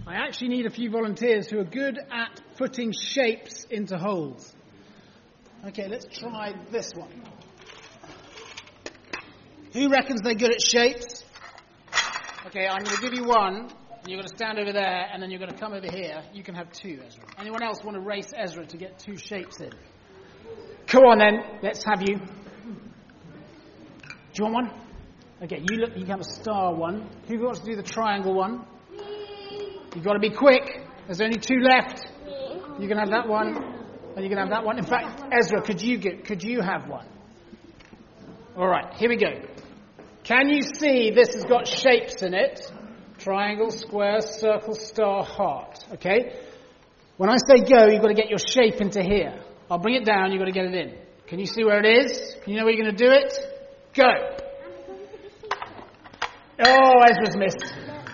I actually need a few volunteers who are good at putting shapes into holes. Okay, let's try this one. Who reckons they're good at shapes? Okay, I'm going to give you one, and you're going to stand over there, and then you're going to come over here. You can have two, Ezra. Anyone else want to race Ezra to get two shapes in? Come on then, let's have you. Do you want one? Okay, you can have a star one. Who wants to do the triangle one? You've got to be quick. There's only two left. You can have that one, and you can have that one. In fact, Ezra, could you have one? All right, here we go. Can you see this has got shapes in it? Triangle, square, circle, star, heart. Okay? When I say go, you've got to get your shape into here. I'll bring it down, you've got to get it in. Can you see where it is? Can you know where you're going to do it? Go. Oh, Ezra's missed.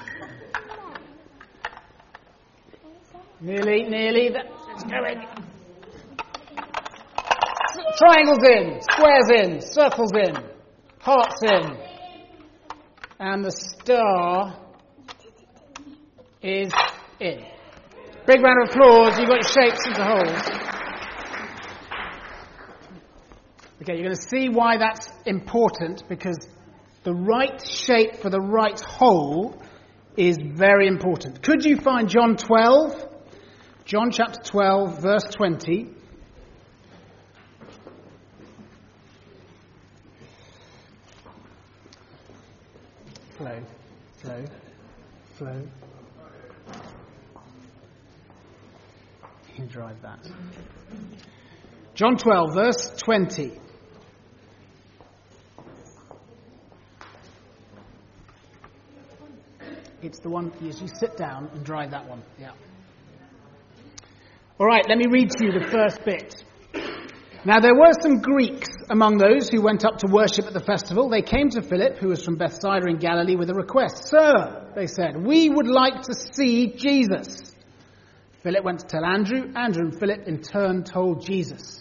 Nearly. Let's go in. Triangles in, squares in, circles in, hearts in. And the star is in. Big round of applause. You've got your shapes into holes. Okay, you're going to see why that's important, because the right shape for the right hole is very important. Could you find John 12? John chapter 12, verse 20. Flow. You can drive that. John 12, verse 20. It's the one, yes, you sit down and drive that one. Yeah. All right, let me read to you the first bit. Now there were some Greeks among those who went up to worship at the festival. They came to Philip, who was from Bethsaida in Galilee, with a request. Sir, they said, we would like to see Jesus. Philip went to tell Andrew. Andrew and Philip in turn told Jesus.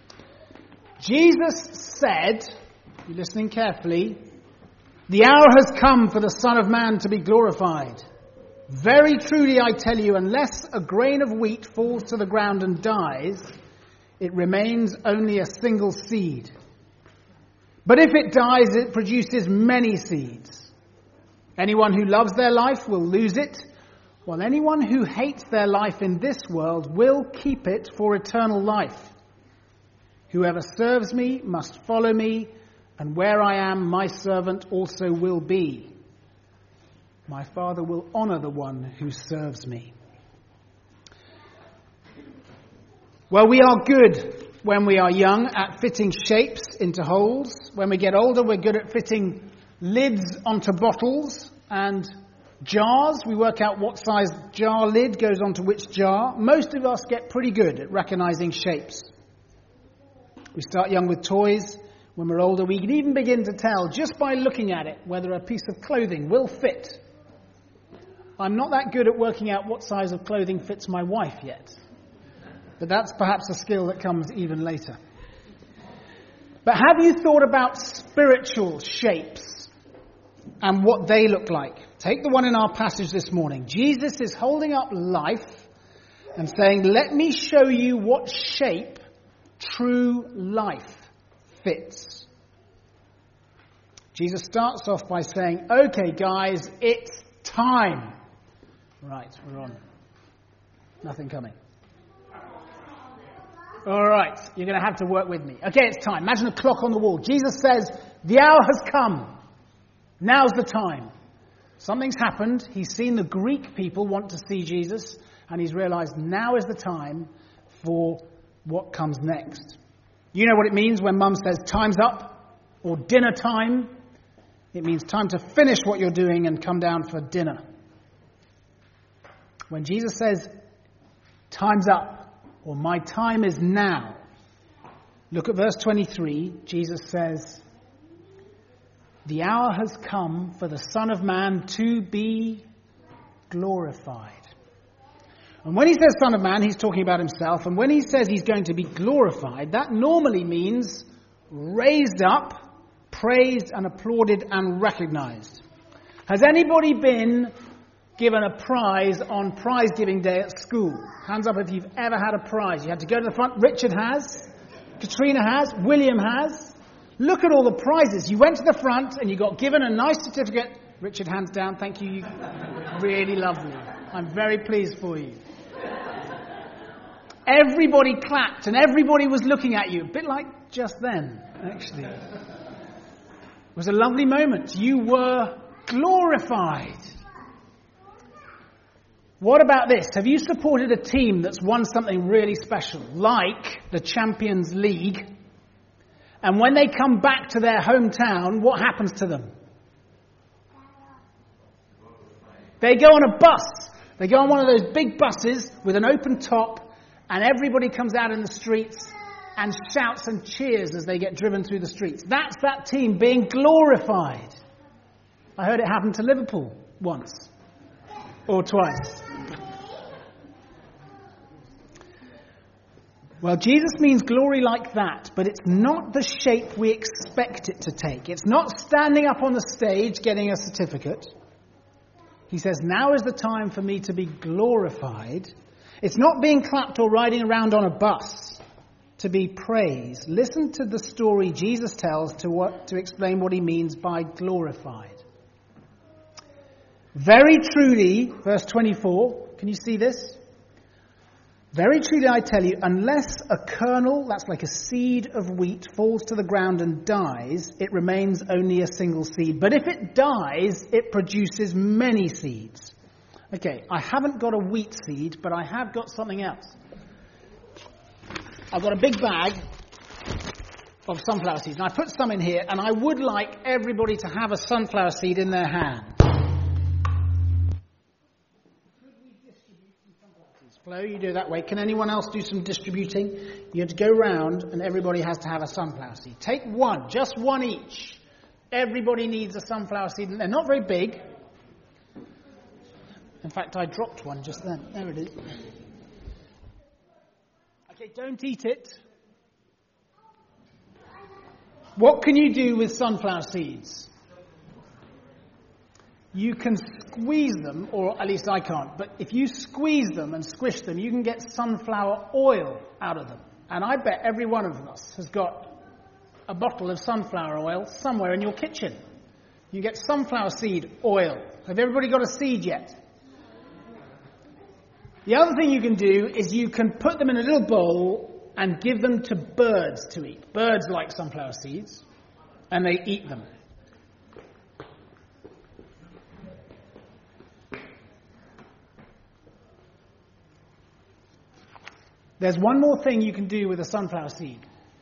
Jesus said, you're listening carefully, the hour has come for the Son of Man to be glorified. Very truly I tell you, unless a grain of wheat falls to the ground and dies, it remains only a single seed. But if it dies, it produces many seeds. Anyone who loves their life will lose it, while anyone who hates their life in this world will keep it for eternal life. Whoever serves me must follow me, and where I am, my servant also will be. My Father will honor the one who serves me. Well, we are good when we are young at fitting shapes into holes. When we get older, we're good at fitting lids onto bottles and jars. We work out what size jar lid goes onto which jar. Most of us get pretty good at recognizing shapes. We start young with toys. When we're older, we can even begin to tell, just by looking at it, whether a piece of clothing will fit. I'm not that good at working out what size of clothing fits my wife yet. But that's perhaps a skill that comes even later. But have you thought about spiritual shapes and what they look like? Take the one in our passage this morning. Jesus is holding up life and saying, let me show you what shape true life fits. Jesus starts off by saying, okay guys, it's time. Right, we're on. Nothing coming. All right, you're going to have to work with me. Okay, it's time. Imagine a clock on the wall. Jesus says, the hour has come. Now's the time. Something's happened. He's seen the Greek people want to see Jesus, and he's realized now is the time for what comes next. You know what it means when Mum says time's up or dinner time. It means time to finish what you're doing and come down for dinner. When Jesus says time's up or my time is now, look at verse 23. Jesus says, the hour has come for the Son of Man to be glorified. And when he says Son of Man, he's talking about himself. And when he says he's going to be glorified, that normally means raised up, praised and applauded and recognized. Has anybody been given a prize on prize giving day at school? Hands up if you've ever had a prize. You had to go to the front. Richard has. Katrina has. William has. Look at all the prizes. You went to the front and you got given a nice certificate. Richard, hands down. Thank you. Really lovely. I'm very pleased for you. Everybody clapped and everybody was looking at you. A bit like just then, actually. It was a lovely moment. You were glorified. What about this? Have you supported a team that's won something really special, like the Champions League? And when they come back to their hometown, what happens to them? They go on a bus. They go on one of those big buses with an open top, and everybody comes out in the streets and shouts and cheers as they get driven through the streets. That's that team being glorified. I heard it happen to Liverpool once or twice. Well, Jesus means glory like that, but it's not the shape we expect it to take. It's not standing up on the stage getting a certificate. He says, now is the time for me to be glorified. It's not being clapped or riding around on a bus to be praised. Listen to the story Jesus tells to explain what he means by glorified. Very truly, verse 24, can you see this? Very truly I tell you, unless a kernel, that's like a seed of wheat, falls to the ground and dies, it remains only a single seed. But if it dies, it produces many seeds. Okay, I haven't got a wheat seed, but I have got something else. I've got a big bag of sunflower seeds, and I put some in here, and I would like everybody to have a sunflower seed in their hand. Flo, you do it that way. Can anyone else do some distributing? You have to go round and everybody has to have a sunflower seed. Take one, just one each. Everybody needs a sunflower seed. And they're not very big. In fact, I dropped one just then. There it is. Okay, don't eat it. What can you do with sunflower seeds? You can squeeze them, or at least I can't, but if you squeeze them and squish them, you can get sunflower oil out of them. And I bet every one of us has got a bottle of sunflower oil somewhere in your kitchen. You get sunflower seed oil. Have everybody got a seed yet? The other thing you can do is you can put them in a little bowl and give them to birds to eat. Birds like sunflower seeds, and they eat them. There's one more thing you can do with a sunflower seed.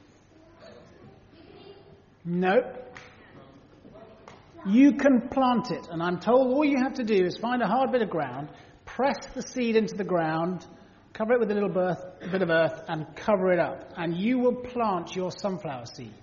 No. You can plant it, and I'm told all you have to do is find a hard bit of ground, press the seed into the ground, cover it with a little bit of earth, and cover it up, and you will plant your sunflower seed.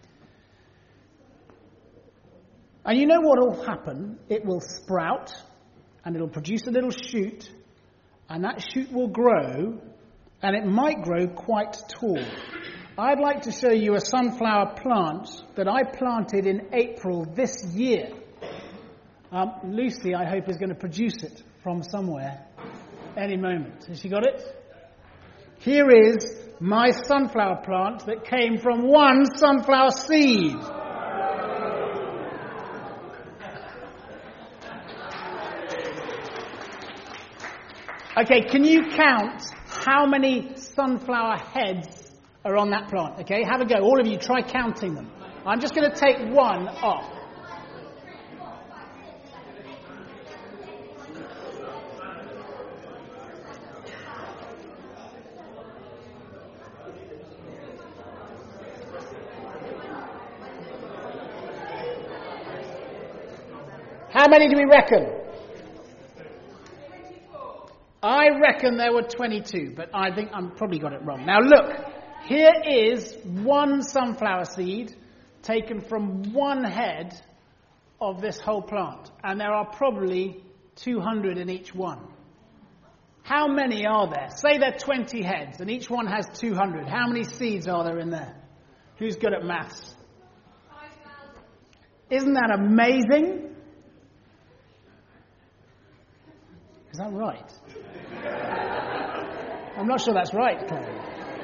And you know what will happen? It will sprout, and it'll produce a little shoot, and that shoot will grow, and it might grow quite tall. I'd like to show you a sunflower plant that I planted in April this year. Lucy, I hope, is going to produce it from somewhere any moment. Has she got it? Here is my sunflower plant that came from one sunflower seed. Okay, can you count how many sunflower heads are on that plant? Okay, have a go. All of you, try counting them. I'm just going to take one off. How many do we reckon? I reckon there were 22, but I think I've probably got it wrong. Now look, here is one sunflower seed taken from one head of this whole plant. And there are probably 200 in each one. How many are there? Say there are 20 heads and each one has 200. How many seeds are there in there? Who's good at maths? 5,000. Isn't that amazing? Is that right? I'm not sure that's right, Chloe.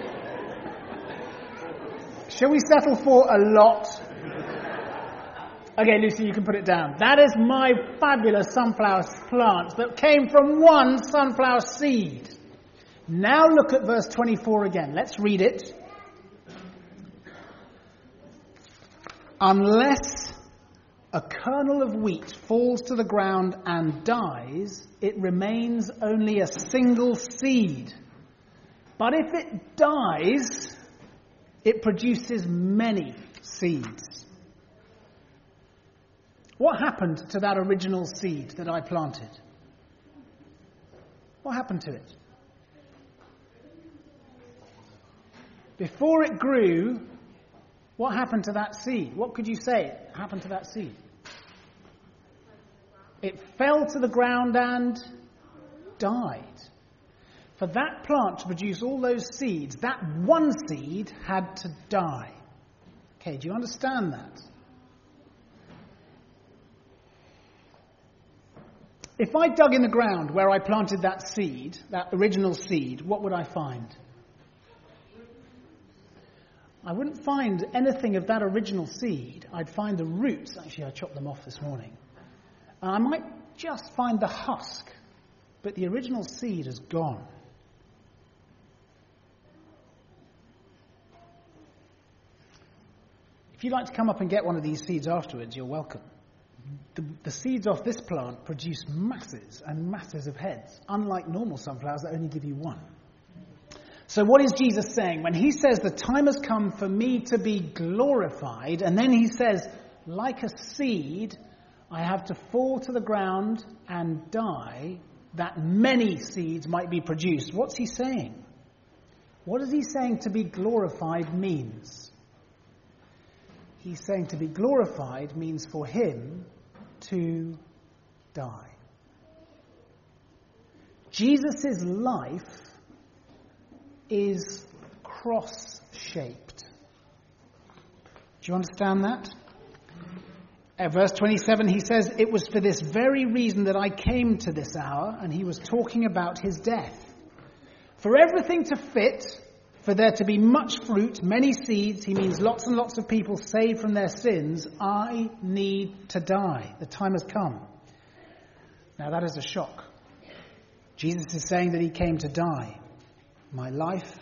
Shall we settle for a lot? Okay, Lucy, you can put it down. That is my fabulous sunflower plant that came from one sunflower seed. Now look at verse 24 again. Let's read it. Unless a kernel of wheat falls to the ground and dies, it remains only a single seed. But if it dies, it produces many seeds. What happened to that original seed that I planted? What happened to it? Before it grew, what happened to that seed? What could you say happened to that seed? It fell to the ground and died. For that plant to produce all those seeds, that one seed had to die. Okay, do you understand that? If I dug in the ground where I planted that seed, that original seed, what would I find? I wouldn't find anything of that original seed. I'd find the roots. Actually, I chopped them off this morning. I might just find the husk, but the original seed is gone. If you'd like to come up and get one of these seeds afterwards, you're welcome. The seeds off this plant produce masses and masses of heads, unlike normal sunflowers that only give you one. So what is Jesus saying? When he says, the time has come for me to be glorified, and then he says, like a seed, I have to fall to the ground and die, that many seeds might be produced. What's he saying? What is he saying to be glorified means? He's saying to be glorified means for him to die. Jesus' life is cross-shaped. Do you understand that? At verse 27, he says, it was for this very reason that I came to this hour, and he was talking about his death. For everything to fit, for there to be much fruit, many seeds, he means lots and lots of people saved from their sins, I need to die. The time has come. Now that is a shock. Jesus is saying that he came to die. My life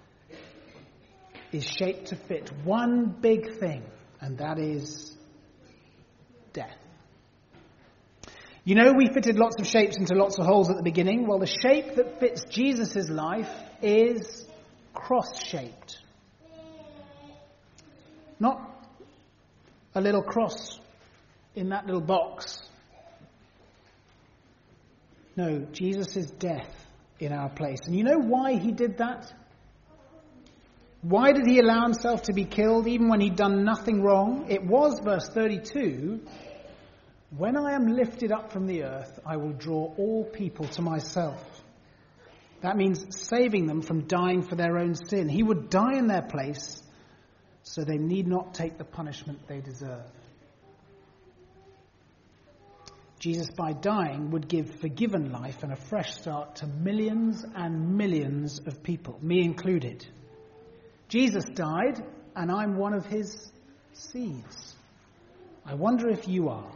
is shaped to fit one big thing, and that is death. You know, we fitted lots of shapes into lots of holes at the beginning. Well, the shape that fits Jesus' life is cross-shaped. Not a little cross in that little box. No, Jesus' death in our place. And you know why he did that? Why did he allow himself to be killed even when he'd done nothing wrong? It was, verse 32, when I am lifted up from the earth, I will draw all people to myself. That means saving them from dying for their own sin. He would die in their place so they need not take the punishment they deserve. Jesus, by dying, would give forgiven life and a fresh start to millions and millions of people, me included. Jesus died, and I'm one of his seeds. I wonder if you are.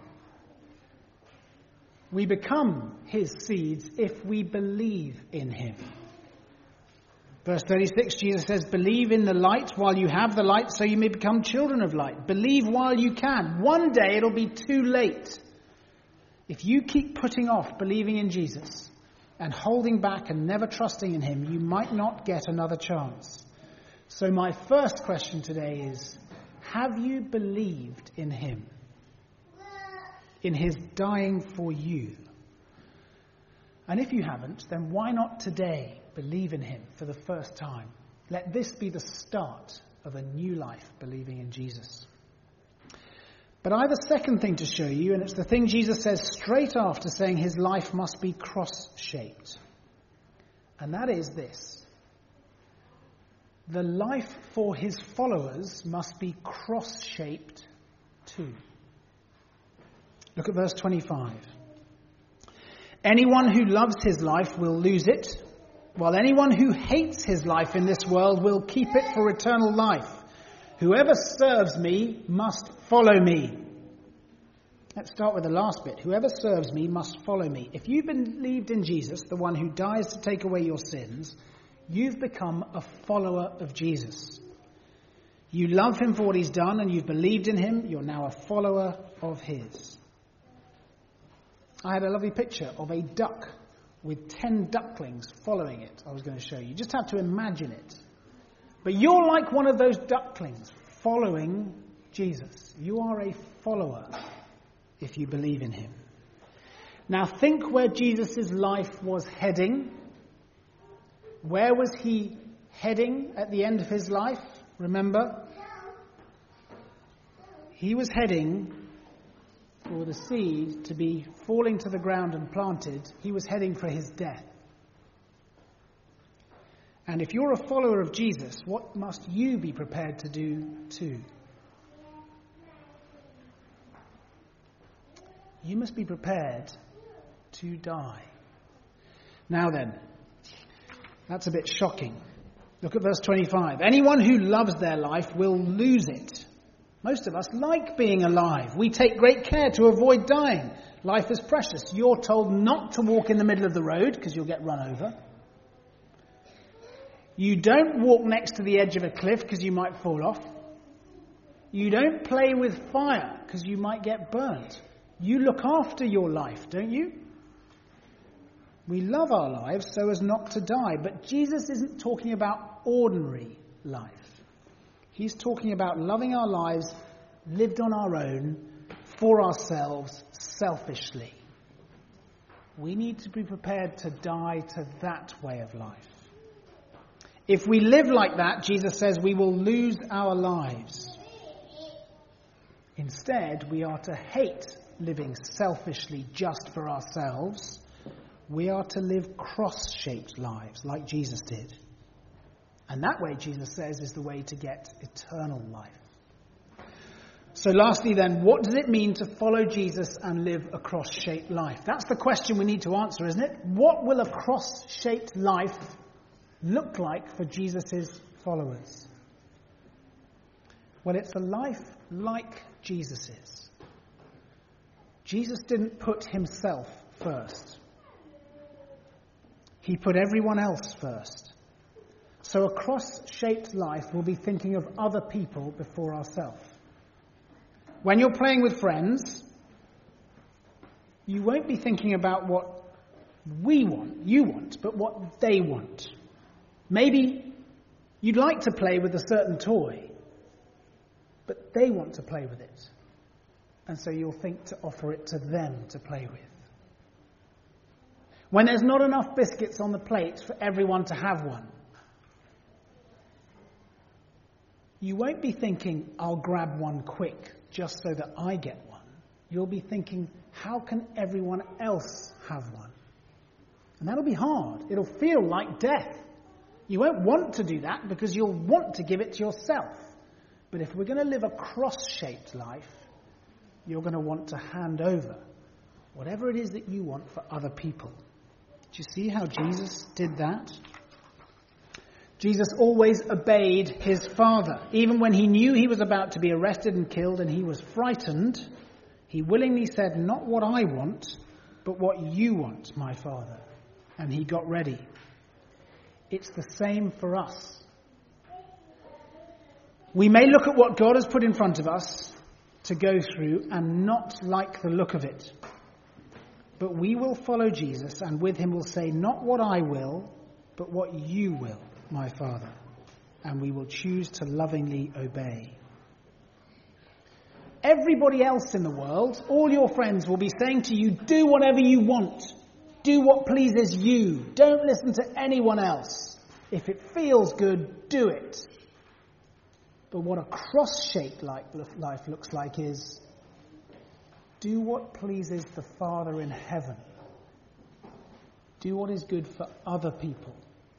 We become his seeds if we believe in him. Verse 36, Jesus says, believe in the light while you have the light so you may become children of light. Believe while you can. One day it'll be too late. If you keep putting off believing in Jesus and holding back and never trusting in him, you might not get another chance. So my first question today is, have you believed in him? In his dying for you? And if you haven't, then why not today believe in him for the first time? Let this be the start of a new life, believing in Jesus. But I have a second thing to show you, and it's the thing Jesus says straight after saying his life must be cross-shaped. And that is this. The life for his followers must be cross-shaped too. Look at verse 25. Anyone who loves his life will lose it, while anyone who hates his life in this world will keep it for eternal life. Whoever serves me must follow me. Let's start with the last bit. Whoever serves me must follow me. If you've believed in Jesus, the one who dies to take away your sins, you've become a follower of Jesus. You love him for what he's done and you've believed in him. You're now a follower of his. I had a lovely picture of a duck with 10 ducklings following it. I was going to show you. You just have to imagine it. But you're like one of those ducklings following Jesus. You are a follower if you believe in him. Now think where Jesus' life was heading. Where was he heading at the end of his life? Remember? He was heading for the seed to be falling to the ground and planted. He was heading for his death. And if you're a follower of Jesus, what must you be prepared to do too? You must be prepared to die. Now then, that's a bit shocking. Look at verse 25. Anyone who loves their life will lose it. Most of us like being alive. We take great care to avoid dying. Life is precious. You're told not to walk in the middle of the road because you'll get run over. You don't walk next to the edge of a cliff because you might fall off. You don't play with fire because you might get burnt. You look after your life, don't you? We love our lives so as not to die. But Jesus isn't talking about ordinary life. He's talking about loving our lives lived on our own, for ourselves, selfishly. We need to be prepared to die to that way of life. If we live like that, Jesus says, we will lose our lives. Instead, we are to hate living selfishly just for ourselves. We are to live cross-shaped lives like Jesus did. And that way, Jesus says, is the way to get eternal life. So lastly then, what does it mean to follow Jesus and live a cross-shaped life? That's the question we need to answer, isn't it? What will a cross-shaped life look like for Jesus' followers? Well, it's a life like Jesus's. Jesus didn't put himself first. He put everyone else first. So a cross-shaped life will be thinking of other people before ourselves. When you're playing with friends, you won't be thinking about what you want, but what they want. Maybe you'd like to play with a certain toy, but they want to play with it. And so you'll think to offer it to them to play with. When there's not enough biscuits on the plate for everyone to have one, you won't be thinking, I'll grab one quick just so that I get one. You'll be thinking, how can everyone else have one? And that'll be hard. It'll feel like death. You won't want to do that because you'll want to give it to yourself. But if we're going to live a cross-shaped life, you're going to want to hand over whatever it is that you want for other people. Do you see how Jesus did that? Jesus always obeyed his Father. Even when he knew he was about to be arrested and killed and he was frightened, he willingly said, not what I want, but what you want, my Father. And he got ready. It's the same for us. We may look at what God has put in front of us to go through and not like the look of it. But we will follow Jesus and with him will say, not what I will, but what you will, my Father. And we will choose to lovingly obey. Everybody else in the world, all your friends will be saying to you, do whatever you want. Do what pleases you. Don't listen to anyone else. If it feels good, do it. But what a cross-shaped life looks like is, do what pleases the Father in heaven. Do what is good for other people.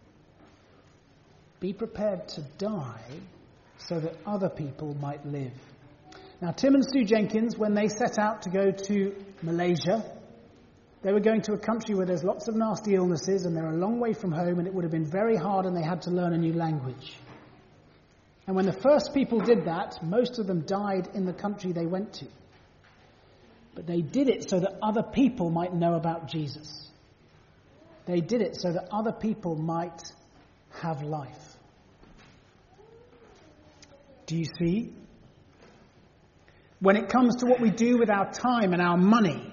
Be prepared to die so that other people might live. Now, Tim and Sue Jenkins, when they set out to go to Malaysia, They were going to a country where there's lots of nasty illnesses and they're a long way from home, and it would have been very hard, and they had to learn a new language. And when the first people did that, most of them died in the country they went to. But they did it so that other people might know about Jesus. They did it so that other people might have life. Do you see? When it comes to what we do with our time and our money,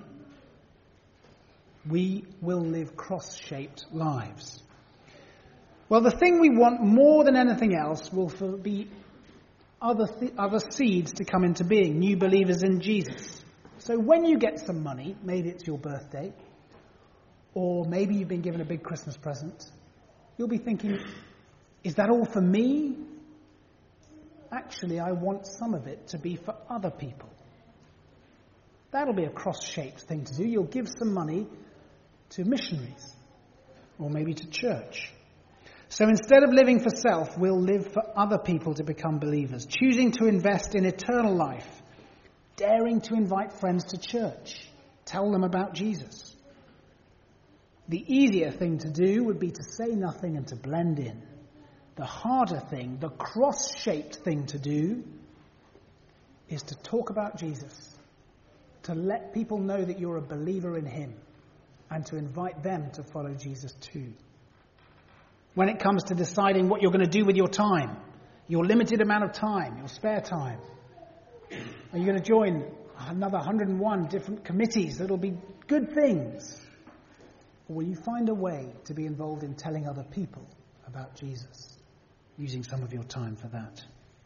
we will live cross-shaped lives. Well, the thing we want more than anything else will be other seeds to come into being, new believers in Jesus. So when you get some money, maybe it's your birthday, or maybe you've been given a big Christmas present, you'll be thinking, is that all for me? Actually, I want some of it to be for other people. That'll be a cross-shaped thing to do. You'll give some money to missionaries, or maybe to church. So instead of living for self, we'll live for other people to become believers, choosing to invest in eternal life, daring to invite friends to church, tell them about Jesus. The easier thing to do would be to say nothing and to blend in. The harder thing, the cross-shaped thing to do, is to talk about Jesus, to let people know that you're a believer in him, and to invite them to follow Jesus too. When it comes to deciding what you're going to do with your time, your limited amount of time, your spare time, are you going to join another 101 different committees that'll be good things? Or will you find a way to be involved in telling other people about Jesus, using some of your time for that?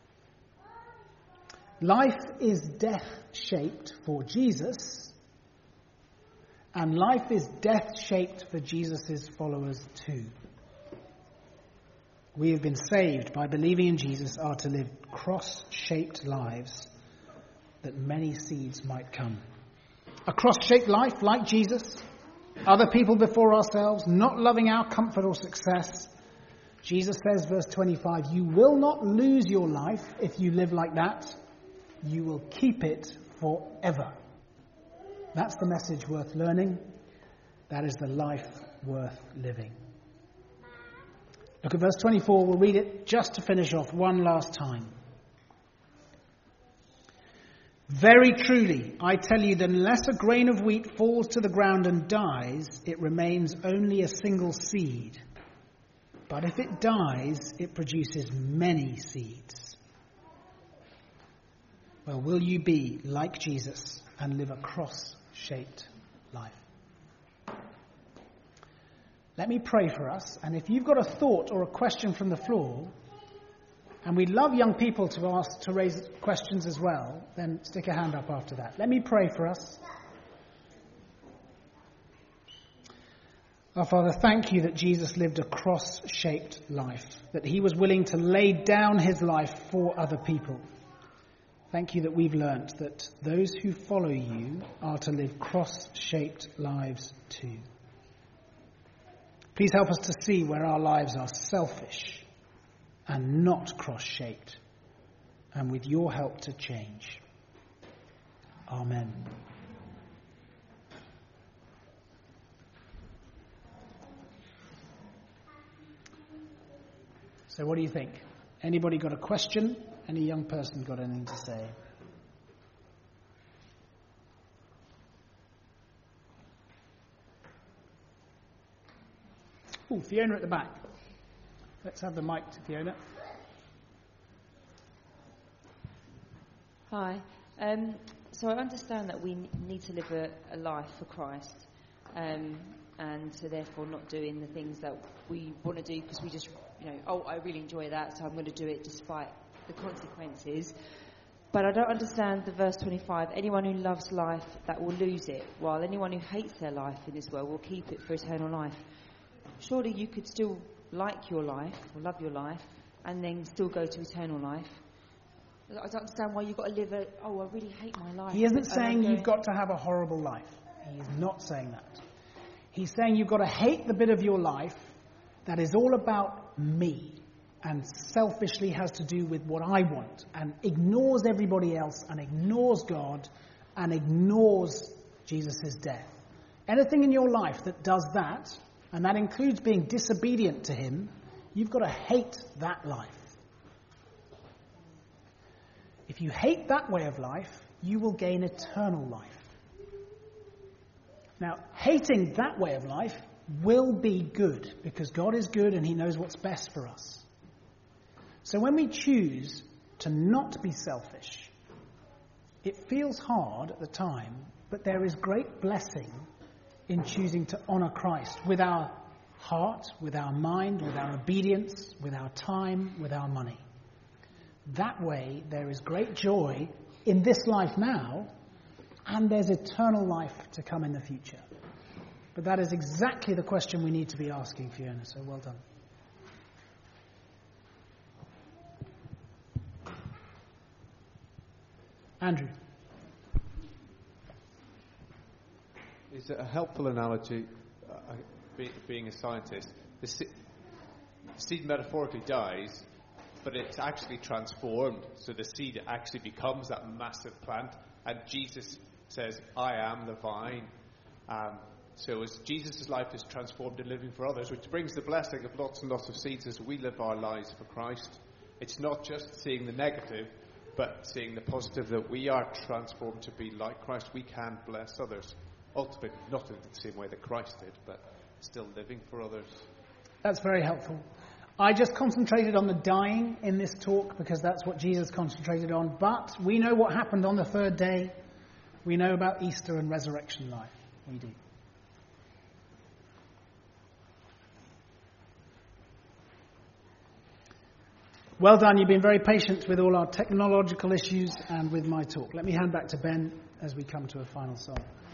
Life is death-shaped for Jesus, and life is death-shaped for Jesus' followers too. We have been saved by believing in Jesus are to live cross-shaped lives that many seeds might come. A cross-shaped life like Jesus, other people before ourselves, not loving our comfort or success. Jesus says, verse 25, you will not lose your life if you live like that. You will keep it forever. That's the message worth learning. That is the life worth living. Look at verse 24. We'll read it just to finish off one last time. Very truly, I tell you that unless a grain of wheat falls to the ground and dies, it remains only a single seed. But if it dies, it produces many seeds. Well, will you be like Jesus and live a cross-shaped life? Let me pray for us, and if you've got a thought or a question from the floor, and we'd love young people to raise questions as well, then stick a hand up after that. Let me pray for us. Our Father, thank you that Jesus lived a cross-shaped life, that he was willing to lay down his life for other people. Thank you that we've learnt that those who follow you are to live cross-shaped lives too. Please help us to see where our lives are selfish and not cross-shaped, and with your help to change. Amen. So what do you think? Anybody got a question? Any young person got anything to say? Oh, Fiona at the back. Let's have the mic to Fiona. Hi. So I understand that we need to live a life for Christ, and so therefore not doing the things that we want to do because we just, I really enjoy that, so I'm going to do it despite the consequences. But I don't understand the verse 25. Anyone who loves life, that will lose it, while anyone who hates their life in this world will keep it for eternal life. Surely you could still like your life, or love your life, and then still go to eternal life. I don't understand why you've got to live I really hate my life. He isn't saying you've got to have a horrible life. He's not saying that. He's saying you've got to hate the bit of your life that is all about me and selfishly has to do with what I want and ignores everybody else and ignores God and ignores Jesus' death. anything in your life that does that, and that includes being disobedient to him, you've got to hate that life. If you hate that way of life, you will gain eternal life. Now, hating that way of life will be good, because God is good and he knows what's best for us. So when we choose to not be selfish, it feels hard at the time, but there is great blessing in choosing to honour Christ with our heart, with our mind, with our obedience, with our time, with our money. That way, there is great joy in this life now, and there's eternal life to come in the future. But that is exactly the question we need to be asking, Fiona, so well done. Andrew. Is it a helpful analogy, being a scientist? The seed metaphorically dies, but it's actually transformed. So the seed actually becomes that massive plant. And Jesus says, I am the vine. So as Jesus' life is transformed in living for others, which brings the blessing of lots and lots of seeds as we live our lives for Christ. It's not just seeing the negative, but seeing the positive, that we are transformed to be like Christ. We can bless others. Ultimately, not in the same way that Christ did, but still living for others. That's very helpful. I just concentrated on the dying in this talk because that's what Jesus concentrated on. But we know what happened on the third day. We know about Easter and resurrection life. We do. Well done. You've been very patient with all our technological issues and with my talk. Let me hand back to Ben as we come to a final song.